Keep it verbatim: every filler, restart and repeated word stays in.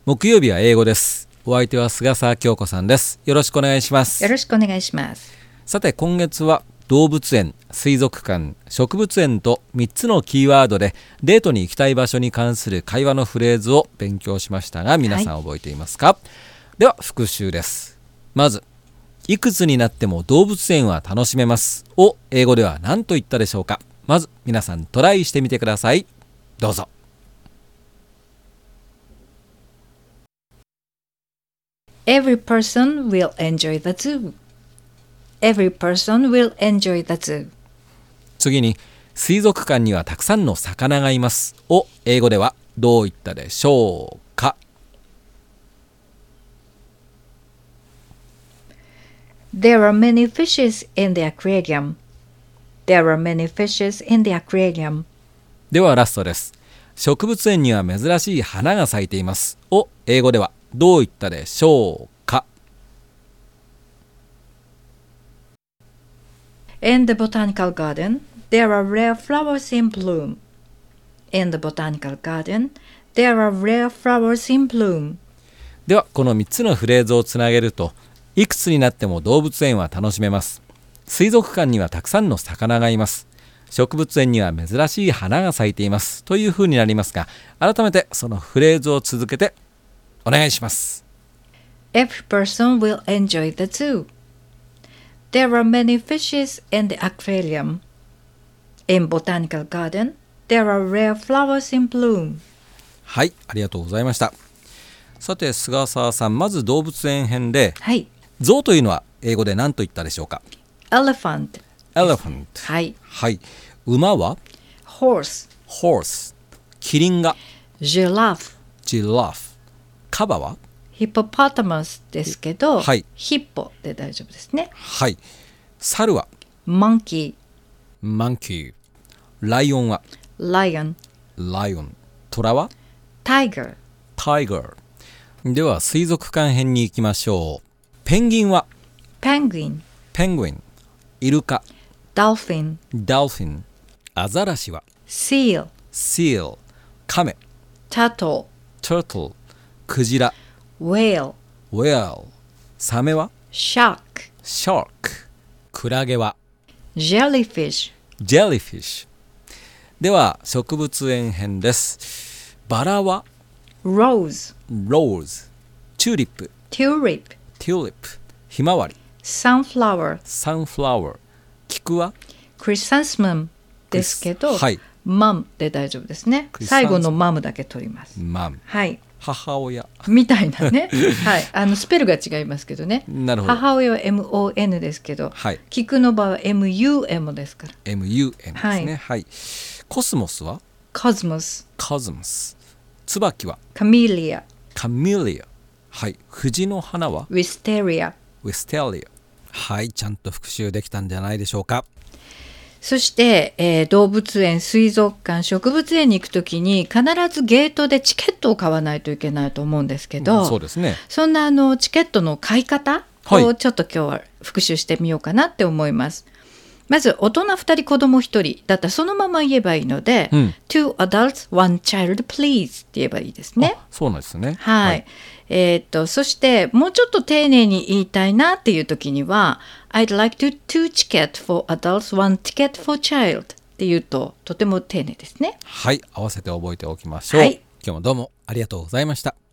木曜日は英語です。お相手は菅沢京子さんです。よろしくお願いします。 よろしくお願いします。 さて今月は動物園、水族館、植物園とみっつのキーワードでデートに行きたい場所に関する会話のフレーズを勉強しましたが、皆さん覚えていますか？はい、では復習です。まず、いくつになっても動物園は楽しめますを英語では何と言ったでしょうか？まず皆さんトライしてみてください。どうぞ。 Every person will enjoy the zoo.Every person will enjoy the zoo. 次に、水族館にはたくさんの魚がいますを英語ではどう言ったでしょうか？ There are many fishes in the aquarium. There are many fishes in the aquarium. ではラストです。植物園には珍しい花が咲いていますを英語ではどう言ったでしょうか？ In the botanical garden, there are rare flowers in bloom. In the botanical garden, there are rare flowers in bloom. ではこのみっつのフレーズをつなげると、いくつになっても動物園は楽しめます。水族館にはたくさんの魚がいます。植物園には珍しい花が咲いていますというふうになりますが、改めてそのフレーズを続けてお願いします。 Every person will enjoy the zoo.There are many fishes in the aquarium. In botanical garden, there are rare flowers in bloom. はい、ありがとうございました。さて菅沢さん、まず動物園編で、 はい、 象というのは英語で何と言ったでしょうか？ Elephant。 Elephant。 はい、 はい、馬は Horse。 Horse。 キリンが Giraffe。 Giraffe。 カバは Hippopotamus ですけど、 はい、 ヒッポで大丈夫ですね。 はい。猿は Monkey。 Monkey。 ライオンは Lion。 Lion。 トラは Tiger。 Tiger。 では水族館編に行きましょう。ペンギンは Penguin。 Penguin。 イルカ Dolphin。 Dolphin。 アザラシは Seal。 Seal。 カメ Turtle。 Turtle。 クジラ Whale。 Whale。 サメは Shark。 Shark。 クラゲは Jellyfish。 Jellyfish。 では植物園編です。バラは Rose。 Rose。 チューリップ Tulip。 Tulip。 ひまわり Sunflower。 Sunflower。 菊は Chrysanthemum ですけど、 はい、 マムで大丈夫ですね。最後のマムだけ取ります。 マム。 はい。 母親みたいなね。はい。あのスペルが違いますけどね。 なるほど。 母親は エムオーエヌ ですけど、 はい、 菊の場合は エムユーエム ですから。 エムユーエム ですね。はい。はい、コスモスは Cosmos。 Cosmos。 椿は Camellia。 Camellia。 はい。藤の花は Wisteria。 Wisteria。 はい、ちゃんと復習できたんじゃないでしょうか。 そして、えー、動物園、水族館、植物園に行くときに必ずゲートでチケットを買わないといけないと思うんですけど、 うん、そうですね。 そんなあのチケットの買い方をちょっと今日は復習してみようかなって思います。まず大人ふたり子供ひとりだったらそのまま言えばいいので、うん、Two adults, one child, please って言えばいいですね。 そうなんですね。 はい。はい、えー、っとそしてもうちょっと丁寧に言いたいなっていう時には I'd like to two ticket for adults, one ticket for child って言うととても丁寧ですね。 はい、合わせて覚えておきましょう。はい、今日もどうもありがとうございました。